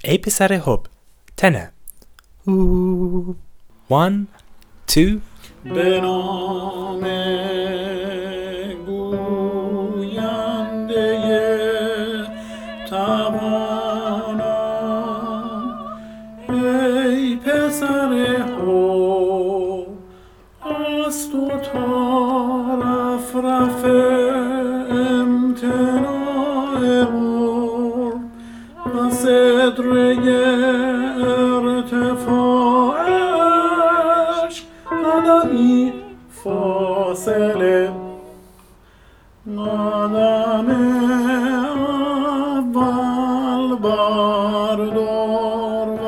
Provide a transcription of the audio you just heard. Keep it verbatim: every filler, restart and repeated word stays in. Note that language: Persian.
ای پسر حب تنه. One, two. به نام گوینده توانا، ای پسر حب از تو تا رفرف امتناع قرب و صدره ارتفاعش قدمی فاصله، قدم اول بردار